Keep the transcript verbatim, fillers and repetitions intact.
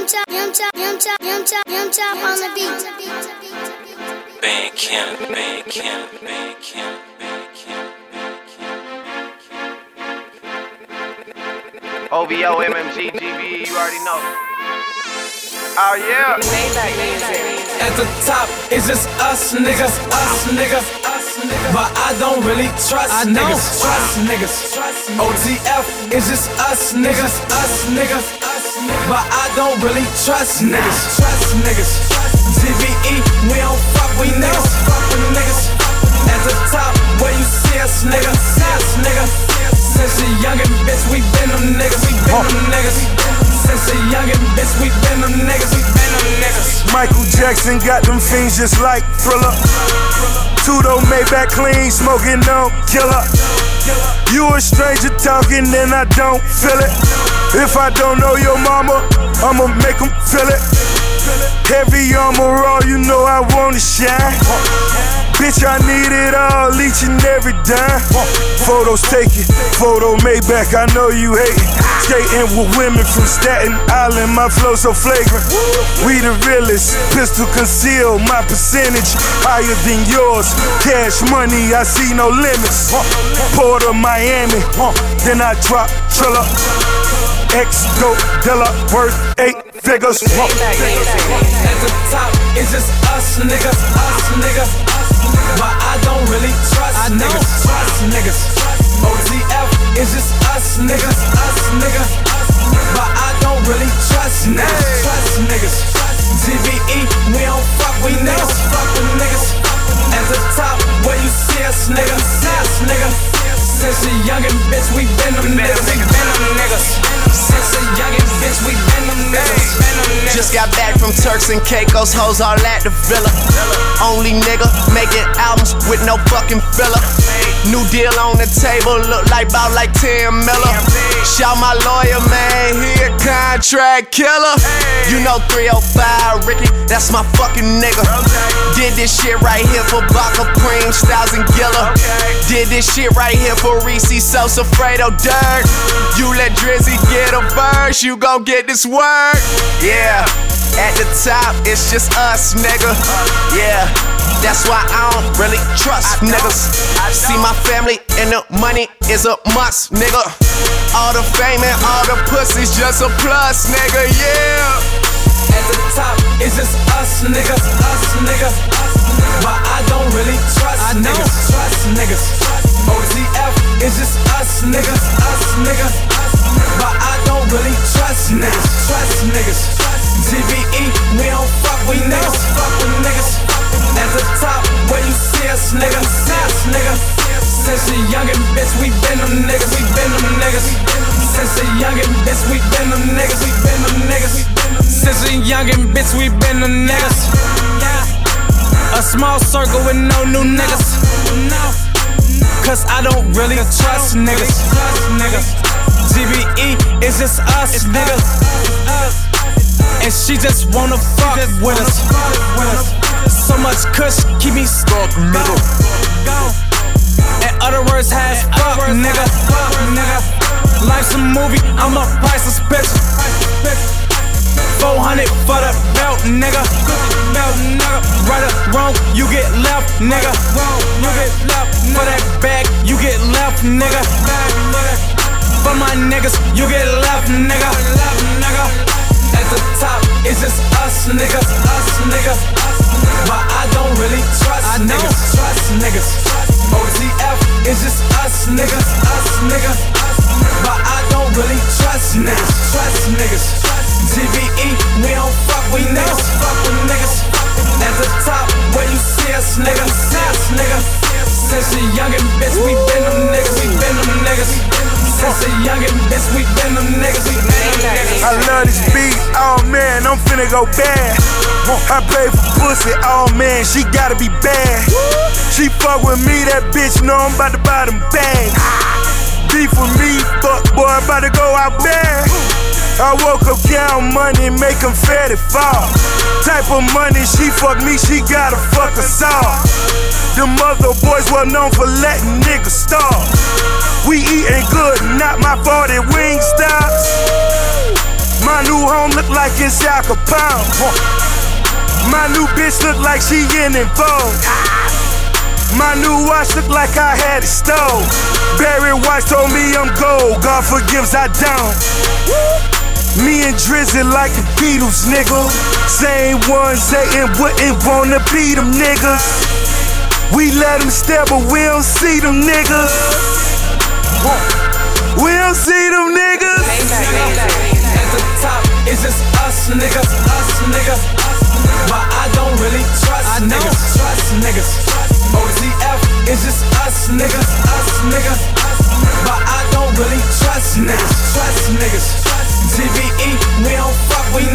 Chop, Young Chop, Young Chop, Young Chop, Young Chop on the beat. Bandcamp, Bandcamp, Bandcamp, Bandcamp. O V O, M M G, G B E, you already know. Oh yeah. At the top, it's just us niggas, us niggas, us niggas. But I don't really trust I niggas, trust niggas. O T F, it's just us niggas, us niggas, us niggas. But I don't really trust niggas, trust niggas. G B E, we don't fuck with niggas, fuck with niggas. At the top, where you see us, nigga, see us, nigga. Since a youngin' bitch, we been them niggas, we been them niggas. Since a youngin' bitch, we been them niggas, we been them niggas. Michael Jackson got them fiends just like Thriller. Tudo Maybach clean, smoking on killer. You a stranger talking and I don't feel it. If I don't know your mama, I'ma make them feel it. Heavy armor all, you know I wanna shine. Bitch, I need it all, each and every dime. Photos taken, photo Maybach, I know you hate it. Skating with women from Staten Island, my flow so flagrant. We the realest, pistol conceal, my percentage higher than yours. Cash money, I see no limits. Port of Miami, then I drop Triller. X-Go Dilla, worth eight figures. At the top, it's just us niggas, us niggas. But I don't really trust I niggas, trust niggas. O T F, it's just us niggas, us niggas. But I don't really trust niggas, trust niggas. G B E, we don't fuck with niggas, fuck with niggas. At the top, where you see us, nigga, see us, nigga. Since a youngin' bitch, we been them niggas, we been them niggas. Since a youngin' bitch, we been them niggas. Just got back from Turks and Caicos, hoes all at the villa. Only nigga making albums with no fucking filler. New deal on the table, look like bout like ten miller. Shout my lawyer, man, he a contract killer. You know three oh five, Ricky, that's my fucking nigga. Did this shit right here for Baca Preem, Styles and Gilla. Did this shit right here for Reese, Sosa, Fredo, Dirk. You let Drizzy get a verse, you gon' get this work. Yeah, at the top, it's just us, nigga. Yeah, that's why I don't really trust niggas. See my family and the money is a must, nigga. All the fame and all the pussy's just a plus, nigga, yeah. At the top, it's just us niggas, us niggas. But I don't really trust niggas, trust niggas. O T F, it's just us niggas, us niggas. But I don't really trust niggas, trust niggas. G B E, we don't fuck with niggas, fuck with niggas. At the top, where you see us, nigga, see us, nigga. Since a youngin' bitch, we been them niggas, we been them niggas. Since a youngin' bitch, we been them niggas, we been them niggas. Since a youngin' bitch, we been them niggas. A small circle with no new niggas. Cause I don't really trust niggas. G B E, it's just us, niggas. And she just wanna fuck with us. So much kush, keep me stuck, nigga. In other words, has fuck, nigga. Life's a movie, I'm a priceless bitch. four hundred for the belt, nigga. Right or wrong, you get left, nigga. You get left for that bag, you get left, nigga. For my niggas, you get left, nigga. At the top, it's just us niggas, us niggas. But I don't really trust niggas, trust niggas. O T F, it's just us niggas, us niggas. But I don't really trust niggas, trust niggas. G B E, we don't fuck with niggas, fuck with niggas. At the top, where you see us, nigga, see us, nigga. Since a youngin' bitch, we been them niggas, we been them niggas. Since a youngin' bitch, we been them niggas, we been them niggas. I love this beat, oh man, I'm finna go bad. I pay for pussy, oh man, she gotta be bad. She fuck with me, that bitch know I'm about to buy them bags. Beef with me, fuck boy, I'm about to go out bad. I woke up counting money, make them fatty fall. Type of money, she fuck me, she gotta fuck us all. Them other boys well known for letting niggas starve. We eatin' good, not my fault that wing stops. My new home look like it's Al Capone. My new bitch look like she in it Vogue. My new watch look like I had it stole. Barry White told me I'm gold, God forgives I don't. Me and Drizzy like the Beatles, nigga. Same ones hatin' wouldn't wanna be them niggas. We let them stare, but we don't see them niggas. We don't see them niggas. At the top, it's just us niggas, us niggas. But I don't really trust niggas, trust niggas. O Z F, it's just us niggas, us niggas. But I don't really trust niggas, trust niggas. T V E, we don't fuck with